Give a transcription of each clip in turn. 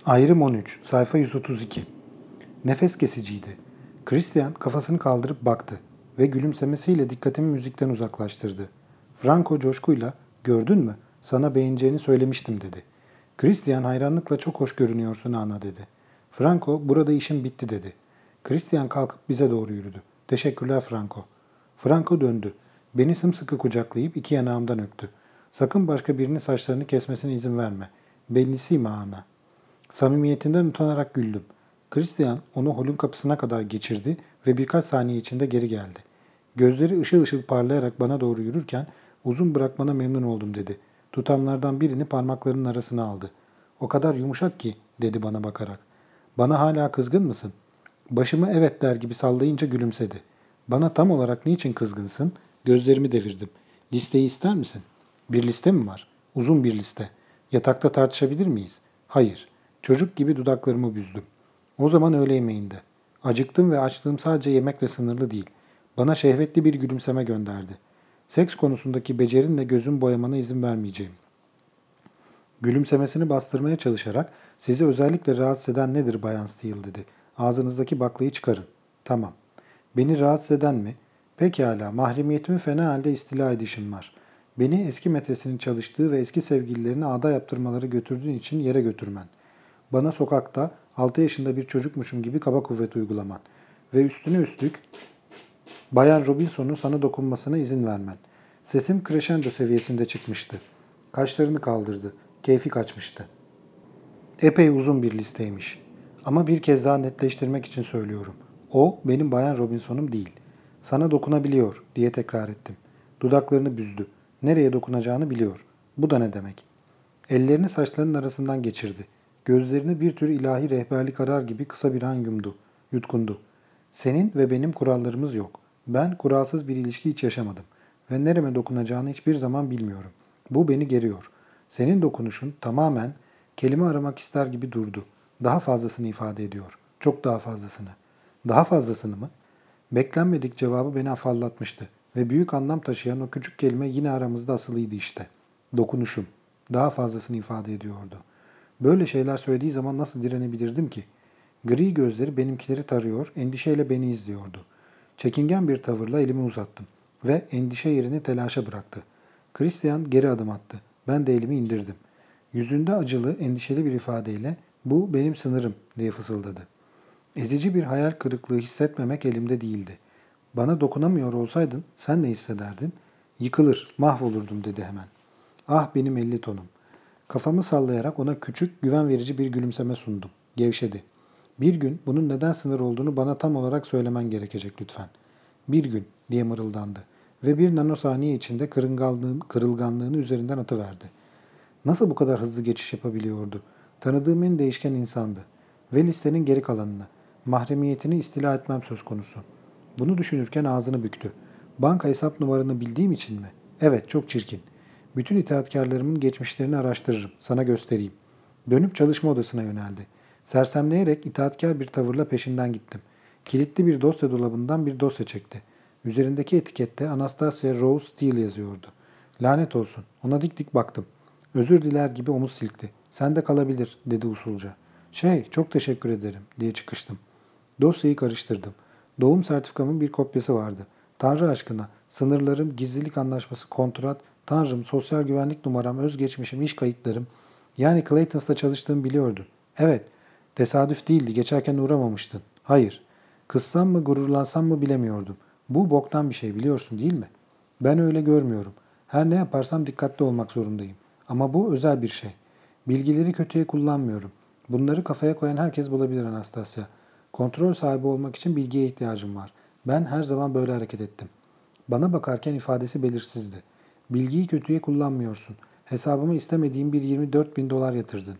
Ayrım 13, sayfa 132. Nefes kesiciydi. Christian kafasını kaldırıp baktı ve gülümsemesiyle dikkatimi müzikten uzaklaştırdı. Franco coşkuyla, "Gördün mü? Sana beğeneceğini söylemiştim." dedi. Christian hayranlıkla, "Çok hoş görünüyorsun Ana." dedi. Franco, "Burada işim bitti." dedi. Christian kalkıp bize doğru yürüdü. "Teşekkürler Franco." Franco döndü. Beni sımsıkı kucaklayıp iki yanağımdan öptü. "Sakın başka birinin saçlarını kesmesine izin verme. Bellisiyim Ana." Samimiyetinden utanarak güldüm. Christian onu holün kapısına kadar geçirdi ve birkaç saniye içinde geri geldi. Gözleri ışıl ışıl parlayarak bana doğru yürürken, "Uzun bırakmana memnun oldum." dedi. Tutamlardan birini parmaklarının arasına aldı. "O kadar yumuşak ki." dedi bana bakarak. "Bana hala kızgın mısın?" Başımı evet der gibi sallayınca gülümsedi. "Bana tam olarak niçin kızgınsın?" Gözlerimi devirdim. "Listeyi ister misin?" "Bir liste mi var?" "Uzun bir liste." "Yatakta tartışabilir miyiz?" "Hayır." Çocuk gibi dudaklarımı büzdüm. "O zaman öğle yemeğinde." Acıktım ve açlığım sadece yemekle sınırlı değil. Bana şehvetli bir gülümseme gönderdi. "Seks konusundaki becerinle gözüm boyamana izin vermeyeceğim." Gülümsemesini bastırmaya çalışarak, "Sizi özellikle rahatsız eden nedir Bayan Steele?" dedi. "Ağzınızdaki baklayı çıkarın." "Tamam." "Beni rahatsız eden mi?" "Pekala, mahremiyetimi fena halde istila edişim var. Beni eski metresinin çalıştığı ve eski sevgililerini ağda yaptırmaları götürdüğün için yere götürmen. Bana sokakta 6 yaşında bir çocukmuşum gibi kaba kuvvet uygulaman. Ve üstüne üstlük Bayan Robinson'un sana dokunmasına izin vermen." Sesim crescendo seviyesinde çıkmıştı. Kaşlarını kaldırdı. Keyfi kaçmıştı. "Epey uzun bir listeymiş. Ama bir kez daha netleştirmek için söylüyorum. O benim Bayan Robinson'um değil. Sana dokunabiliyor," diye tekrar ettim. Dudaklarını büzdü. Nereye dokunacağını biliyor. Bu da ne demek? Ellerini saçlarının arasından geçirdi. Gözlerini bir tür ilahi rehberlik arar gibi kısa bir an yutkundu. "Senin ve benim kurallarımız yok. Ben kuralsız bir ilişki hiç yaşamadım. Ve nereme dokunacağını hiçbir zaman bilmiyorum. Bu beni geriyor. Senin dokunuşun tamamen kelime aramak ister gibi durdu. Daha fazlasını ifade ediyor. Çok daha fazlasını." "Daha fazlasını mı?" Beklenmedik cevabı beni afallatmıştı. Ve büyük anlam taşıyan o küçük kelime yine aramızda asılıydı işte. Dokunuşum. Daha fazlasını ifade ediyordu. Böyle şeyler söylediği zaman nasıl direnebilirdim ki? Gri gözleri benimkileri tarıyor, endişeyle beni izliyordu. Çekingen bir tavırla elimi uzattım ve endişe yerini telaşa bıraktı. Christian geri adım attı. Ben de elimi indirdim. Yüzünde acılı, endişeli bir ifadeyle, "Bu benim sınırım," diye fısıldadı. Ezici bir hayal kırıklığı hissetmemek elimde değildi. "Bana dokunamıyor olsaydın sen ne hissederdin?" "Yıkılır, mahvolurdum," dedi hemen. Ah benim 50 tonum. Kafamı sallayarak ona küçük, güven verici bir gülümseme sundum. Gevşedi. "Bir gün bunun neden sınır olduğunu bana tam olarak söylemen gerekecek lütfen." "Bir gün," diye mırıldandı ve bir nanosaniye içinde kırılganlığını üzerinden atıverdi. Nasıl bu kadar hızlı geçiş yapabiliyordu? Tanıdığım en değişken insandı. Ve listenin geri kalanını, mahremiyetini istila etmem söz konusu. Bunu düşünürken ağzını büktü. "Banka hesap numaranı bildiğim için mi?" "Evet, çok çirkin. Bütün itaatkarlarımın geçmişlerini araştırırım. Sana göstereyim." Dönüp çalışma odasına yöneldi. Sersemleyerek itaatkar bir tavırla peşinden gittim. Kilitli bir dosya dolabından bir dosya çekti. Üzerindeki etikette Anastasia Rose Steele yazıyordu. Lanet olsun. Ona dik dik baktım. Özür diler gibi omuz silkti. "Sen de kalabilir," dedi usulca. Çok teşekkür ederim," diye çıkıştım. Dosyayı karıştırdım. Doğum sertifikamın bir kopyası vardı. Tanrı aşkına, sınırlarım, gizlilik anlaşması, kontrat, Tanrım, sosyal güvenlik numaram, özgeçmişim, iş kayıtlarım. Yani Clayton's'ta çalıştığımı biliyordu. Evet, tesadüf değildi, geçerken uğramamıştın. Hayır, kızsam mı, gururlansam mı bilemiyordum. Bu boktan bir şey, biliyorsun değil mi? Ben öyle görmüyorum. Her ne yaparsam dikkatli olmak zorundayım. Ama bu özel bir şey. Bilgileri kötüye kullanmıyorum. Bunları kafaya koyan herkes bulabilir Anastasia. Kontrol sahibi olmak için bilgiye ihtiyacım var. Ben her zaman böyle hareket ettim. Bana bakarken ifadesi belirsizdi. "Bilgiyi kötüye kullanmıyorsun. Hesabıma istemediğim bir 24 bin dolar yatırdın."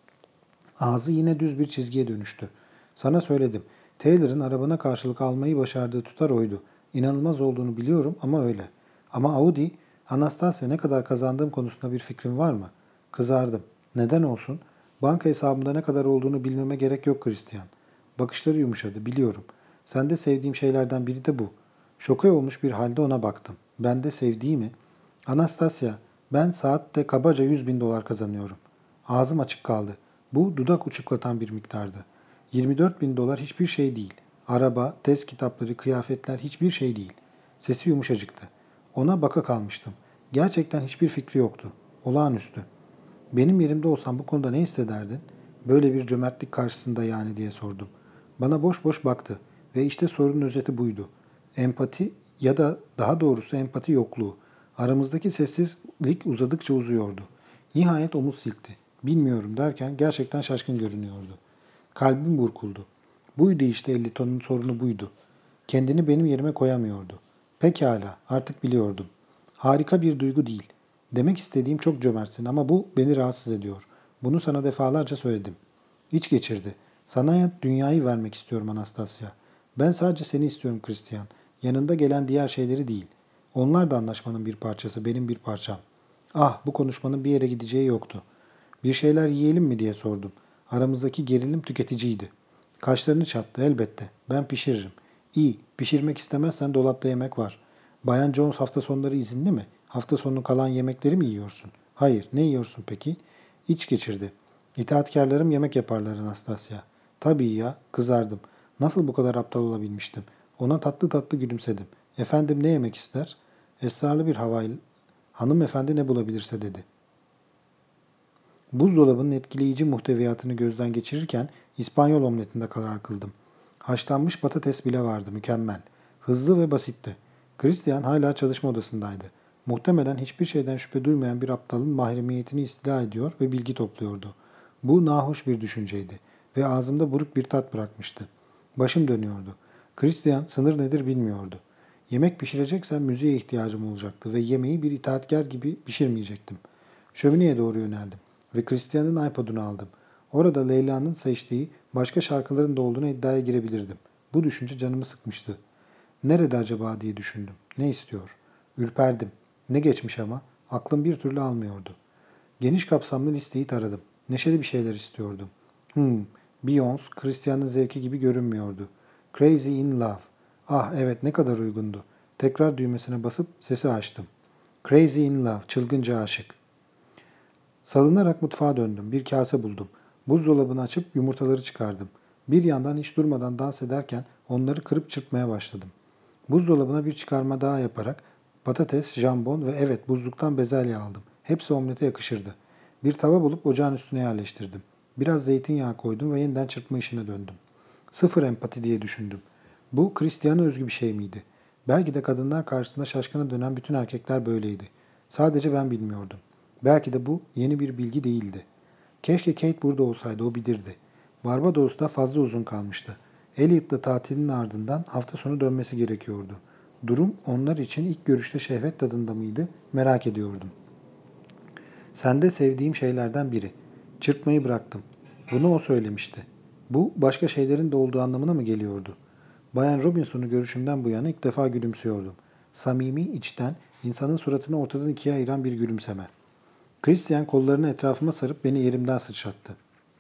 Ağzı yine düz bir çizgiye dönüştü. "Sana söyledim. Taylor'ın arabana karşılık almayı başardığı tutar oydu. İnanılmaz olduğunu biliyorum ama öyle. Ama Audi, Anastasia ne kadar kazandığım konusunda bir fikrin var mı?" Kızardım. "Neden olsun? Banka hesabımda ne kadar olduğunu bilmeme gerek yok Christian." Bakışları yumuşadı. "Biliyorum. Sende sevdiğim şeylerden biri de bu." Şoke olmuş bir halde ona baktım. "Ben de sevdiği mi?" "Anastasia, ben saatte kabaca 100 bin dolar kazanıyorum." Ağzım açık kaldı. Bu dudak uçuklatan bir miktardı. 24.000 dolar hiçbir şey değil. Araba, test kitapları, kıyafetler hiçbir şey değil. Sesi yumuşacıktı. Ona baka kalmıştım. Gerçekten hiçbir fikri yoktu. Olağanüstü. Benim yerimde olsam bu konuda ne hissederdin? Böyle bir cömertlik karşısında yani diye sordum. Bana boş boş baktı ve işte sorunun özeti buydu. Empati ya da daha doğrusu empati yokluğu. Aramızdaki sessizlik uzadıkça uzuyordu. Nihayet omuz silkti. Bilmiyorum derken gerçekten şaşkın görünüyordu. Kalbim burkuldu. Buydu işte Elliton'un sorunu buydu. Kendini benim yerime koyamıyordu. Pekala, artık biliyordum. Harika bir duygu değil. Demek istediğim çok cömertsin ama bu beni rahatsız ediyor. Bunu sana defalarca söyledim. İç geçirdi. Sana dünyayı vermek istiyorum Anastasia. Ben sadece seni istiyorum Christian. Yanında gelen diğer şeyleri değil. Onlar da anlaşmanın bir parçası, benim bir parçam. Ah, bu konuşmanın bir yere gideceği yoktu. Bir şeyler yiyelim mi diye sordum. Aramızdaki gerilim tüketiciydi. Kaşlarını çattı elbette. Ben pişiririm. İyi, pişirmek istemezsen dolapta yemek var. Bayan Jones hafta sonları izinli mi? Hafta sonu kalan yemekleri mi yiyorsun? Hayır, ne yiyorsun peki? İç geçirdi. İtaatkarlarım yemek yaparlar Anastasia. Tabii ya, kızardım. Nasıl bu kadar aptal olabilmiştim? Ona tatlı tatlı gülümsedim. Efendim ne yemek ister? Esrarlı bir havayla, hanımefendi ne bulabilirse dedi. Buzdolabının etkileyici muhteviyatını gözden geçirirken İspanyol omletinde karar kıldım. Haşlanmış patates bile vardı, mükemmel. Hızlı ve basitti. Christian hala çalışma odasındaydı. Muhtemelen hiçbir şeyden şüphe duymayan bir aptalın mahremiyetini istila ediyor ve bilgi topluyordu. Bu nahoş bir düşünceydi ve ağzımda buruk bir tat bırakmıştı. Başım dönüyordu. Christian sınır nedir bilmiyordu. Yemek pişireceksem müziğe ihtiyacım olacaktı ve yemeği bir itaatkar gibi pişirmeyecektim. Şömineye doğru yöneldim ve Christian'ın iPod'unu aldım. Orada Leyla'nın seçtiği başka şarkıların da olduğuna iddiaya girebilirdim. Bu düşünce canımı sıkmıştı. Nerede acaba diye düşündüm. Ne istiyor? Ürperdim. Ne geçmiş ama. Aklım bir türlü almıyordu. Geniş kapsamlı listeyi taradım. Neşeli bir şeyler istiyordum. Beyoncé, Christian'ın zevki gibi görünmüyordu. Crazy in Love. Ah evet ne kadar uygundu. Tekrar düğmesine basıp sesi açtım. Crazy in Love, çılgınca aşık. Salınarak mutfağa döndüm. Bir kase buldum. Buzdolabını açıp yumurtaları çıkardım. Bir yandan hiç durmadan dans ederken onları kırıp çırpmaya başladım. Buzdolabına bir çıkarma daha yaparak patates, jambon ve evet buzluktan bezelye aldım. Hepsi omlete yakışırdı. Bir tava bulup ocağın üstüne yerleştirdim. Biraz zeytinyağı koydum ve yeniden çırpma işine döndüm. Sıfır empati diye düşündüm. Bu Hristiyan'a özgü bir şey miydi? Belki de kadınlar karşısında şaşkına dönen bütün erkekler böyleydi. Sadece ben bilmiyordum. Belki de bu yeni bir bilgi değildi. Keşke Kate burada olsaydı, o bilirdi. Barbados'ta fazla uzun kalmıştı. Elliot'la tatilin ardından hafta sonu dönmesi gerekiyordu. Durum onlar için ilk görüşte şehvet tadında mıydı merak ediyordum. Sende sevdiğim şeylerden biri. Çırpmayı bıraktım. Bunu o söylemişti. Bu başka şeylerin de olduğu anlamına mı geliyordu? Bayan Robinson'u görüşümden bu yana ilk defa gülümsüyordum. Samimi, içten, insanın suratını ortadan ikiye ayıran bir gülümseme. Christian kollarını etrafıma sarıp beni yerimden sıçrattı.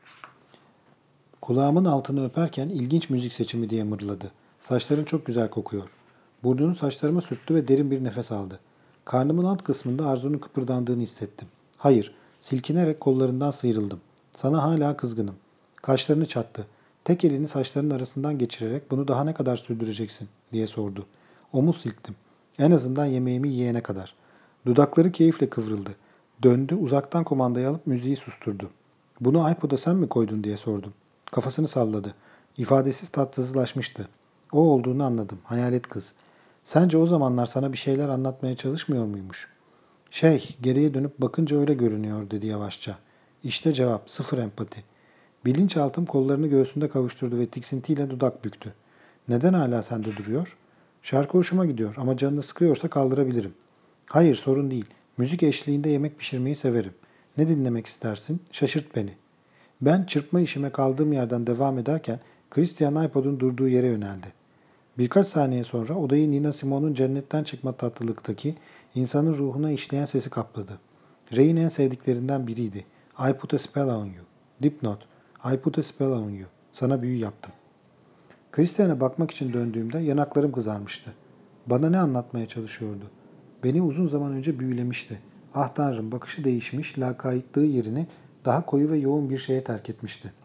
Kulağımın altını öperken ilginç müzik seçimi diye mırladı. Saçların çok güzel kokuyor. Burnunu saçlarıma sürttü ve derin bir nefes aldı. Karnımın alt kısmında Arzu'nun kıpırdandığını hissettim. Hayır, silkinerek kollarından sıyrıldım. Sana hala kızgınım. Kaşlarını çattı. Tek elini saçlarının arasından geçirerek bunu daha ne kadar sürdüreceksin diye sordu. Omuz silktim. En azından yemeğimi yiyene kadar. Dudakları keyifle kıvrıldı. Döndü, uzaktan kumandayı alıp müziği susturdu. Bunu iPod'a sen mi koydun diye sordum. Kafasını salladı. İfadesiz tatsızlaşmıştı. O olduğunu anladım. Hayalet kız. Sence o zamanlar sana bir şeyler anlatmaya çalışmıyor muymuş? Geriye dönüp bakınca öyle görünüyor dedi yavaşça. İşte cevap, sıfır empati. Bilinçaltım kollarını göğsünde kavuşturdu ve tiksintiyle dudak büktü. Neden hala sende duruyor? Şarkı hoşuma gidiyor ama canını sıkıyorsa kaldırabilirim. Hayır, sorun değil. Müzik eşliğinde yemek pişirmeyi severim. Ne dinlemek istersin? Şaşırt beni. Ben çırpma işime kaldığım yerden devam ederken Christian iPod'un durduğu yere yöneldi. Birkaç saniye sonra odayı Nina Simone'un cennetten çıkma tatlılıktaki insanın ruhuna işleyen sesi kapladı. Ray'in en sevdiklerinden biriydi. I put a spell on you. Dipnot. I put a spell on you. Sana büyü yaptım. Christian'a bakmak için döndüğümde yanaklarım kızarmıştı. Bana ne anlatmaya çalışıyordu? Beni uzun zaman önce büyülemişti. Ah tanrım bakışı değişmiş, lakaytlığı yerini daha koyu ve yoğun bir şeye terk etmişti.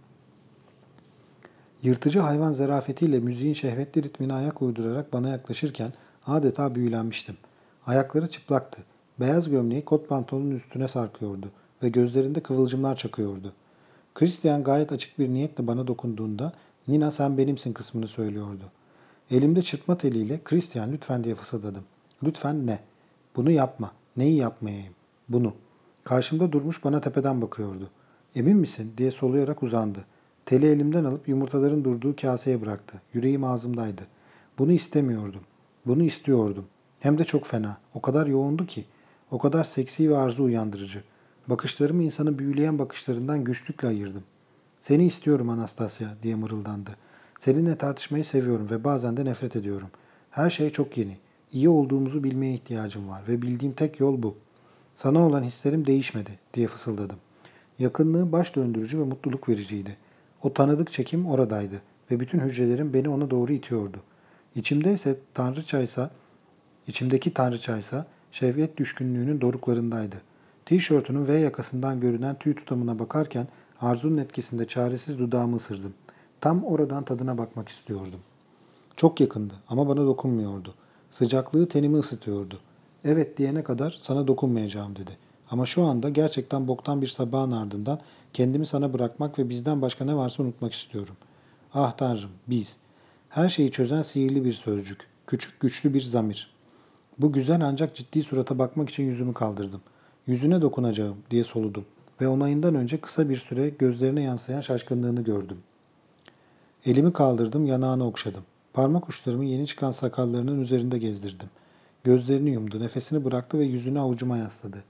Yırtıcı hayvan zarafetiyle müziğin şehvetli ritmine ayak uydurarak bana yaklaşırken adeta büyülenmiştim. Ayakları çıplaktı. Beyaz gömleği kot pantolonun üstüne sarkıyordu ve gözlerinde kıvılcımlar çakıyordu. Christian gayet açık bir niyetle bana dokunduğunda "Nina sen benimsin" kısmını söylüyordu. Elimde çırpma teliyle "Christian lütfen" diye fısıldadım. "Lütfen ne?" "Bunu yapma." "Neyi yapmayayım?" "Bunu." Karşımda durmuş bana tepeden bakıyordu. "Emin misin?" diye soluyarak uzandı. Teli elimden alıp yumurtaların durduğu kaseye bıraktı. Yüreğim ağzımdaydı. Bunu istemiyordum. Bunu istiyordum. Hem de çok fena. O kadar yoğundu ki. O kadar seksi ve arzu uyandırıcı. Bakışlarımı insanı büyüleyen bakışlarından güçlükle ayırdım. "Seni istiyorum Anastasia" diye mırıldandı. "Seninle tartışmayı seviyorum ve bazen de nefret ediyorum. Her şey çok yeni. İyi olduğumuzu bilmeye ihtiyacım var ve bildiğim tek yol bu. Sana olan hislerim değişmedi" diye fısıldadım. Yakınlığı baş döndürücü ve mutluluk vericiydi. O tanıdık çekim oradaydı ve bütün hücrelerim beni ona doğru itiyordu. İçimde ise tanrıçaysa, içimdeki tanrıçaysa şehvet düşkünlüğünün doruklarındaydı. Tişörtünün V yakasından görünen tüy tutamına bakarken arzunun etkisinde çaresiz dudağımı ısırdım. Tam oradan tadına bakmak istiyordum. Çok yakındı ama bana dokunmuyordu. Sıcaklığı tenimi ısıtıyordu. "Evet" diyene kadar sana dokunmayacağım dedi. Ama şu anda gerçekten boktan bir sabahın ardından kendimi sana bırakmak ve bizden başka ne varsa unutmak istiyorum. Ah Tanrım, biz. Her şeyi çözen sihirli bir sözcük. Küçük güçlü bir zamir. Bu güzel ancak ciddi surata bakmak için yüzümü kaldırdım. "Yüzüne dokunacağım" diye soludum ve onayından önce kısa bir süre gözlerine yansıyan şaşkınlığını gördüm. Elimi kaldırdım, yanağını okşadım. Parmak uçlarımı yeni çıkan sakallarının üzerinde gezdirdim. Gözlerini yumdu, nefesini bıraktı ve yüzünü avucuma yasladı.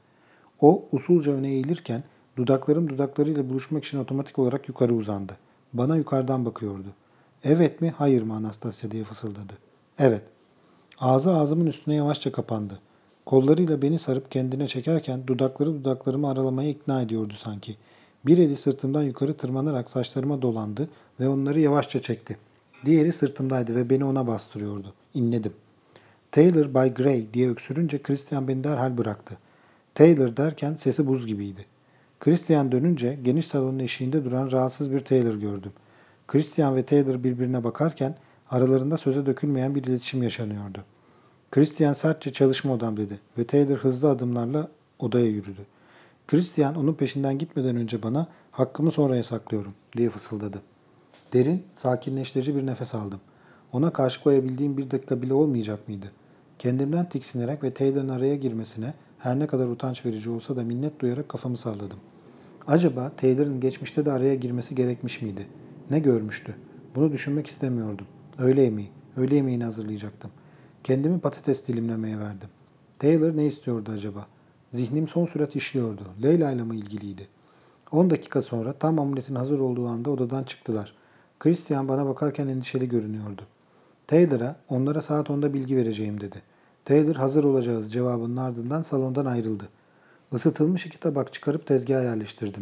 O usulca öne eğilirken dudaklarım dudaklarıyla buluşmak için otomatik olarak yukarı uzandı. Bana yukarıdan bakıyordu. "Evet mi, hayır mı Anastasia?" diye fısıldadı. "Evet." Ağzı ağzımın üstüne yavaşça kapandı. Kollarıyla beni sarıp kendine çekerken dudakları dudaklarımı aralamaya ikna ediyordu sanki. Bir eli sırtımdan yukarı tırmanarak saçlarıma dolandı ve onları yavaşça çekti. Diğeri sırtımdaydı ve beni ona bastırıyordu. İnledim. "Taylor by Gray" diye öksürünce Christian beni derhal bıraktı. Taylor derken sesi buz gibiydi. Christian dönünce geniş salonun eşiğinde duran rahatsız bir Taylor gördüm. Christian ve Taylor birbirine bakarken aralarında söze dökülmeyen bir iletişim yaşanıyordu. Christian sertçe "çalışma odam" dedi ve Taylor hızlı adımlarla odaya yürüdü. Christian onun peşinden gitmeden önce bana "hakkımı sonraya saklıyorum" diye fısıldadı. Derin, sakinleştirici bir nefes aldım. Ona karşı koyabildiğim bir dakika bile olmayacak mıydı? Kendimden tiksinerek ve Taylor'ın araya girmesine her ne kadar utanç verici olsa da minnet duyarak kafamı salladım. Acaba Taylor'ın geçmişte de araya girmesi gerekmiş miydi? Ne görmüştü? Bunu düşünmek istemiyordum. Öğle yemeğini hazırlayacaktım. Kendimi patates dilimlemeye verdim. Taylor ne istiyordu acaba? Zihnim son sürat işliyordu. Leyla ile mi ilgiliydi? 10 dakika sonra tam omletin hazır olduğu anda odadan çıktılar. Christian bana bakarken endişeli görünüyordu. Taylor'a "onlara saat 10'da bilgi vereceğim" dedi. Taylor "hazır olacağız" cevabının ardından salondan ayrıldı. Isıtılmış 2 tabak çıkarıp tezgaha yerleştirdim.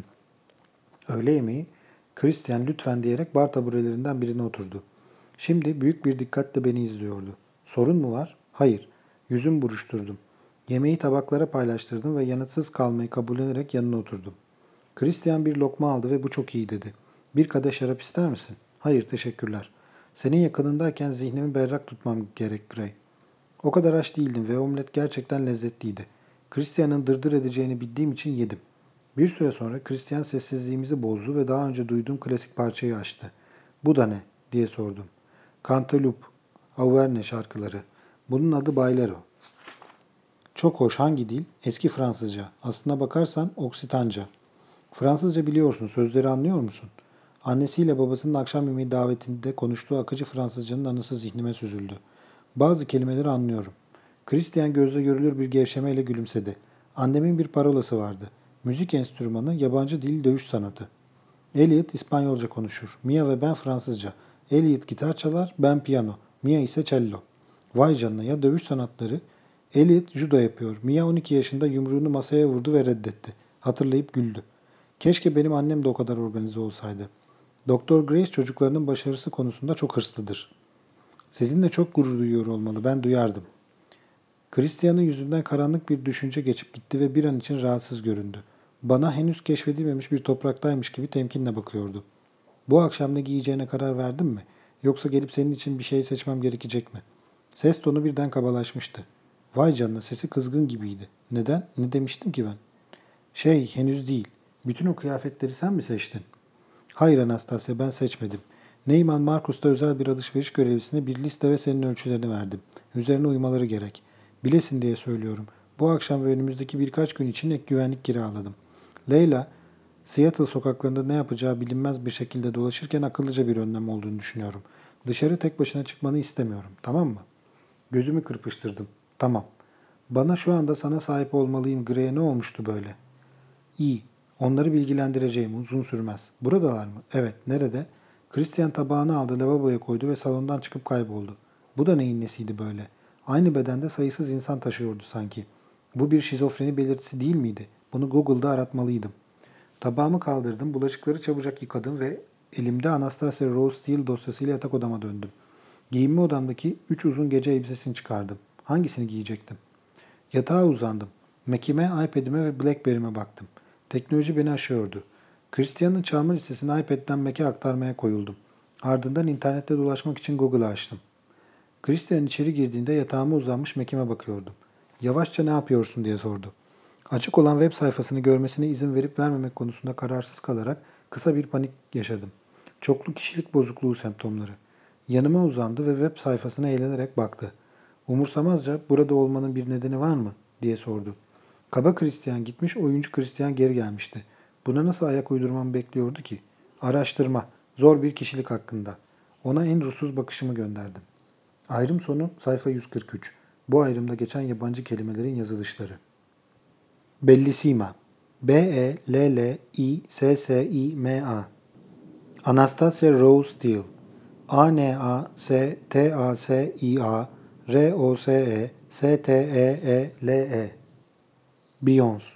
Öğle yemeği, Christian lütfen diyerek bar taburelerinden birine oturdu. Şimdi büyük bir dikkatle beni izliyordu. "Sorun mu var?" "Hayır." Yüzüm buruşturdum. Yemeği tabaklara paylaştırdım ve yanıtsız kalmayı kabullenerek yanına oturdum. Christian bir lokma aldı ve "bu çok iyi" dedi. "Bir kadeh şarap ister misin?" "Hayır, teşekkürler." "Senin yakınındayken zihnimi berrak tutmam gerek Gray." O kadar aç değildim ve omlet gerçekten lezzetliydi. Christian'ın dırdır edeceğini bildiğim için yedim. Bir süre sonra Christian sessizliğimizi bozdu ve daha önce duyduğum klasik parçayı açtı. "Bu da ne?" diye sordum. "Cantaloupe, Auvergne şarkıları. Bunun adı Bailero." "Çok hoş. Hangi dil?" "Eski Fransızca. Aslına bakarsan Oksitanca." "Fransızca biliyorsun. Sözleri anlıyor musun?" Annesiyle babasının akşam yemeği davetinde konuştuğu akıcı Fransızcanın anısı zihnime süzüldü. "Bazı kelimeleri anlıyorum." Christian gözle görülür bir gevşemeyle gülümsedi. "Annemin bir parolası vardı. Müzik enstrümanı, yabancı dil, dövüş sanatı. Elliot İspanyolca konuşur. Mia ve ben Fransızca. Elliot gitar çalar, ben piyano. Mia ise cello." "Vay canına, ya dövüş sanatları?" "Elliot judo yapıyor. Mia 12 yaşında yumruğunu masaya vurdu ve reddetti." Hatırlayıp güldü. "Keşke benim annem de o kadar organize olsaydı. Doktor Grace çocuklarının başarısı konusunda çok hırslıdır. Sizinle çok gurur duyuyor olmalı. Ben duyardım." Christian'ın yüzünden karanlık bir düşünce geçip gitti ve bir an için rahatsız göründü. Bana henüz keşfedilmemiş bir topraktaymış gibi temkinle bakıyordu. Bu akşam ne giyeceğine karar verdin mi? Yoksa gelip senin için bir şey seçmem gerekecek mi? Ses tonu birden kabalaşmıştı. Vay canına, sesi kızgın gibiydi. Neden? Ne demiştim ki ben? Henüz değil. Bütün o kıyafetleri sen mi seçtin? Hayır Anastasia, ben seçmedim. Neyman Markus'ta özel bir alışveriş görevlisine bir liste ve senin ölçülerini verdim. Üzerine uymaları gerek. Bilesin diye söylüyorum. Bu akşam ve önümüzdeki birkaç gün için ek güvenlik kiraladım. Leyla, Seattle sokaklarında ne yapacağı bilinmez bir şekilde dolaşırken akıllıca bir önlem olduğunu düşünüyorum. Dışarı tek başına çıkmanı istemiyorum, tamam mı? Gözümü kırpıştırdım. Tamam. Bana şu anda sana sahip olmalıyım Grey'e ne olmuştu böyle? İyi. Onları bilgilendireceğim. Uzun sürmez. Buradalar mı? Evet. Nerede? Christian tabağını aldı, lavaboya koydu ve salondan çıkıp kayboldu. Bu da neyin nesiydi böyle? Aynı bedende sayısız insan taşıyordu sanki. Bu bir şizofreni belirtisi değil miydi? Bunu Google'da aratmalıydım. Tabağımı kaldırdım, bulaşıkları çabucak yıkadım ve elimde Anastasia Rose Steele dosyasıyla yatak odama döndüm. Giyinme odamdaki 3 uzun gece elbisesini çıkardım. Hangisini giyecektim? Yatağa uzandım. Mac'ime, iPad'ime ve BlackBerry'me baktım. Teknoloji beni aşıyordu. Christian'ın çalma listesini iPad'den Mac'e aktarmaya koyuldum. Ardından internette dolaşmak için Google'ı açtım. Christian içeri girdiğinde yatağıma uzanmış Mac'ime bakıyordum. Yavaşça ne yapıyorsun diye sordu. Açık olan web sayfasını görmesine izin verip vermemek konusunda kararsız kalarak kısa bir panik yaşadım. Çoklu kişilik bozukluğu semptomları. Yanıma uzandı ve web sayfasına eğlenerek baktı. Umursamazca burada olmanın bir nedeni var mı diye sordu. Kaba Christian gitmiş, oyuncu Christian geri gelmişti. Buna nasıl ayak uydurmamı bekliyordu ki? Araştırma, zor bir kişilik hakkında. Ona en ruhsuz bakışımı gönderdim. Ayrım sonu sayfa 143. Bu ayrımda geçen yabancı kelimelerin yazılışları. Bellissima. Bellissima. Anastasia Rose Steele. Anastasia Rose Beyoncé.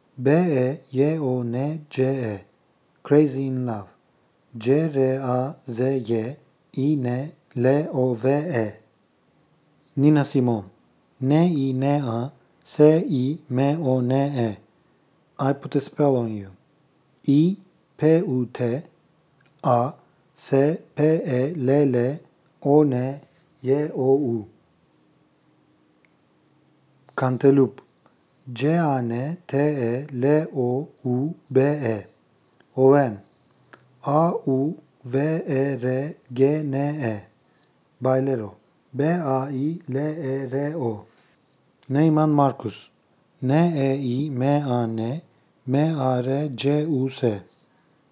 Beyonce. Crazy in Love. Crazyinlove. Nina Simone. Nina Simone. I Put a Spell on You. IPUTASPELLONYOU. Cantaloupe. CANTELOUBE. Auvergne. AUVERGNE. Bailero. BAILERO. Neyman Markus. NEYMAN MARCUS.